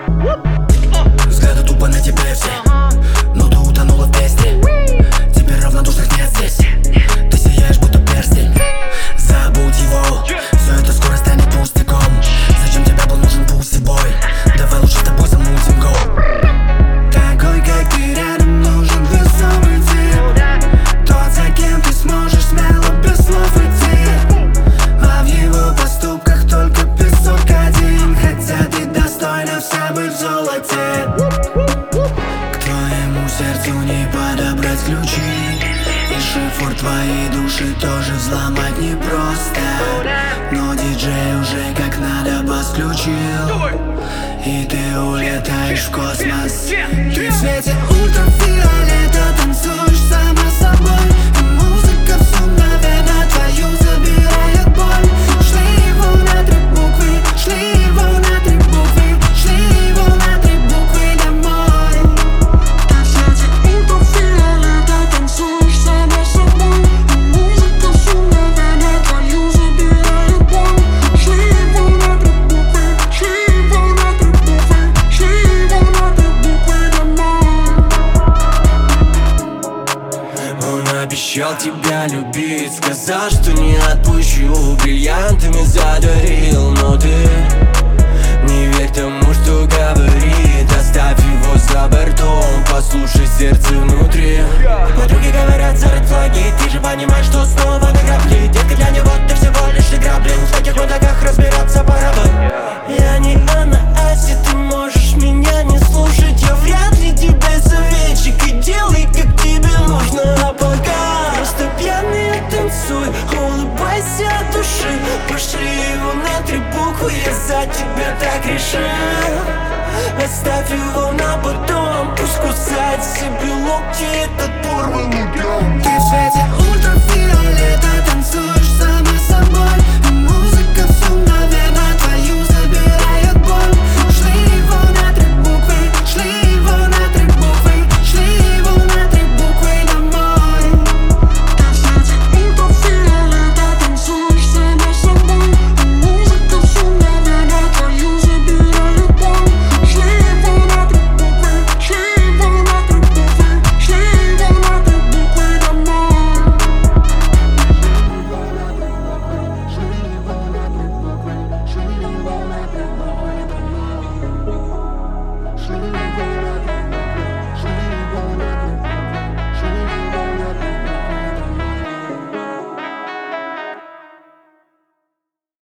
Взгляды тупо на тебе все, но ты утонула в песне. Теперь равнодушных нет здесь. Ты сияешь, будто перстень. Забудь его, все это скоро станет пустяком. Зачем тебе был нужен пусибой? Давай лучше с тобой замутим го. Такой, как ты, рядом нужен весомый тип. Тот, за кем ты сможешь смело без слов идти. А в его поступках только песок один. Хотя ты достойна вся быть в золоте. К твоему сердцу не подобрать ключи. И шифр твоей души тоже взломать непросто. Но диджей уже как надо бас включил, и ты улетаешь в космос. Ты в свете ультрафиолета танцуешь сама собой. И музыка всю, наверное, твою забирает боль. Шли его на 3 буквы, шли его на 3 буквы, шли его на 3 буквы домой. Ты в свете ультрафиолета танцуешь сама собой. И музыка всю, наверное, твою забирает боль. Шли его на 3 буквы, шли его на 3 буквы, шли его на 3 буквы домой. Он обещал тебя любить, сказал, что не отпущу, бриллиантами задарил. Но ты не верь тому, что говорит. Оставь его за бортом, послушай сердце внутри. Подруги говорят за ред флаги, ты же понимаешь, что снова на грабли. Детка, для него ты всего лишь игра, блин. В таких мудаках разбираться пора бы. Я не Анна Аси, ты можешь меня не слушать. Я вряд ли тебе советчик, и делай, как тебе нужно. А пока просто пьяный танцуй, улыбайся от души. Пошли его на 3 буквы, я за тебя так решил. Оставь его на потом, пусть кусает себе локти этот порванный дом. Ты в свете ультрафиолета танцуешь сама собой. И музыка всю, наверное,